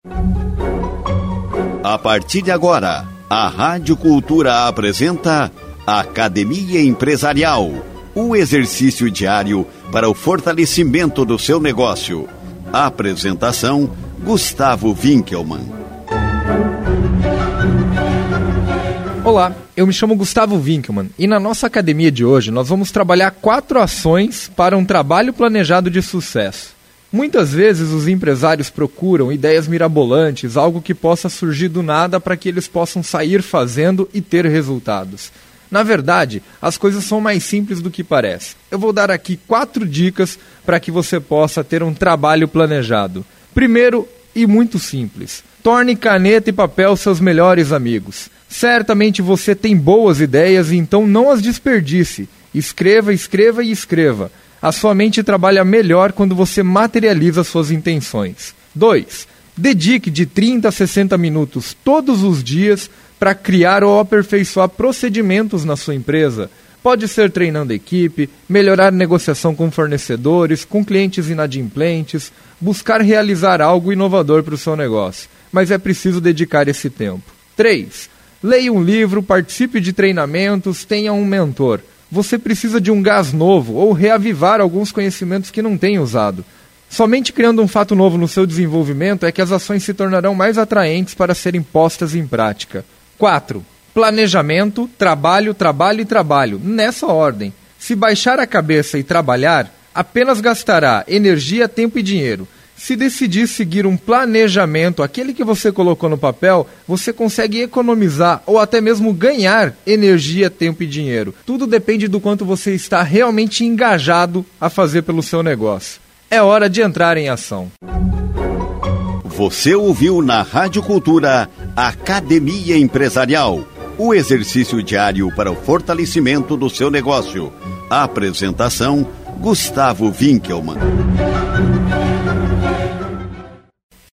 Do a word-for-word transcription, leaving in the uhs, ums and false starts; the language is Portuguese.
A partir de agora, a Rádio Cultura apresenta Academia Empresarial, um exercício diário para o fortalecimento do seu negócio. Apresentação, Gustavo Winkelmann. Olá, eu me chamo Gustavo Winkelmann e na nossa academia de hoje nós vamos trabalhar quatro ações para um trabalho planejado de sucesso. Muitas vezes os empresários procuram ideias mirabolantes, algo que possa surgir do nada para que eles possam sair fazendo e ter resultados. Na verdade, as coisas são mais simples do que parece. Eu vou dar aqui quatro dicas para que você possa ter um trabalho planejado. Primeiro, e muito simples, torne caneta e papel seus melhores amigos. Certamente você tem boas ideias, então não as desperdice. Escreva, escreva e escreva. A sua mente trabalha melhor quando você materializa suas intenções. dois. Dedique de trinta a sessenta minutos todos os dias para criar ou aperfeiçoar procedimentos na sua empresa. Pode ser treinando a equipe, melhorar a negociação com fornecedores, com clientes inadimplentes, buscar realizar algo inovador para o seu negócio. Mas é preciso dedicar esse tempo. três. Leia um livro, participe de treinamentos, tenha um mentor. Você precisa de um gás novo ou reavivar alguns conhecimentos que não tem usado. Somente criando um fato novo no seu desenvolvimento é que as ações se tornarão mais atraentes para serem postas em prática. quatro. Planejamento, trabalho, trabalho e trabalho, nessa ordem. Se baixar a cabeça e trabalhar, apenas gastará energia, tempo e dinheiro. Se decidir seguir um planejamento, aquele que você colocou no papel, você consegue economizar ou até mesmo ganhar energia, tempo e dinheiro. Tudo depende do quanto você está realmente engajado a fazer pelo seu negócio. É hora de entrar em ação. Você ouviu na Rádio Cultura Academia Empresarial, o exercício diário para o fortalecimento do seu negócio. A apresentação, Gustavo Winkelmann.